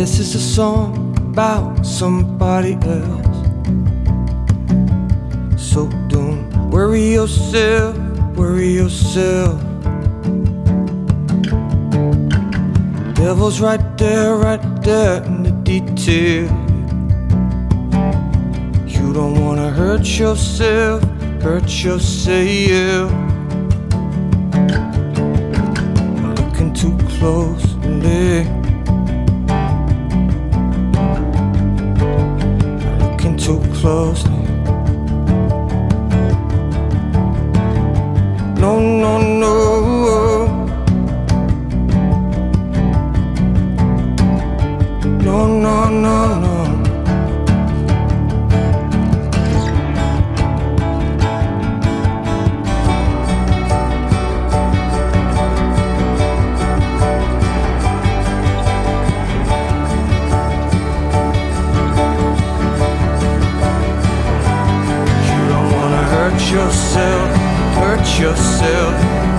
This is a song about somebody else. So don't worry yourself, worry yourself. Devil's right there in the detail. You don't wanna hurt yourself, hurt yourself. Looking too closely, looking too closely. No, no, no. No, no, no, no. You don't wanna hurt yourself, hurt yourself.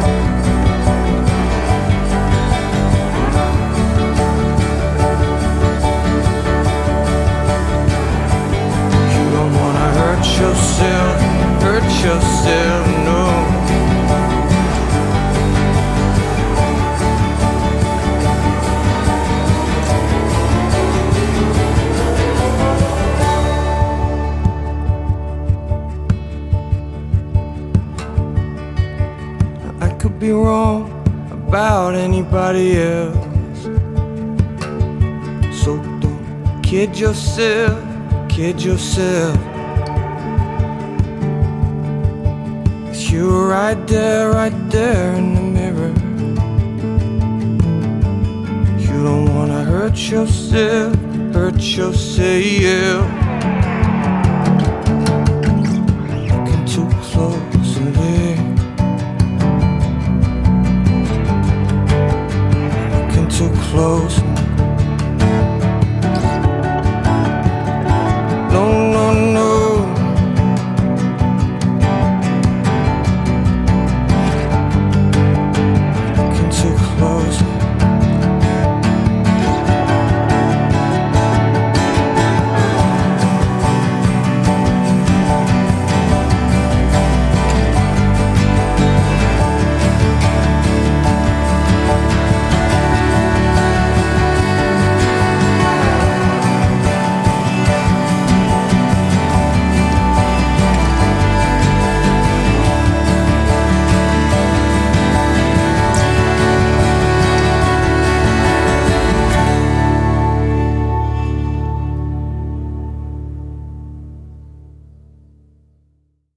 Yourself, hurt yourself, no. I could be wrong about anybody else, so don't kid yourself, kid yourself. You're right there in the mirror. You don't wanna hurt yourself, hurt yourself.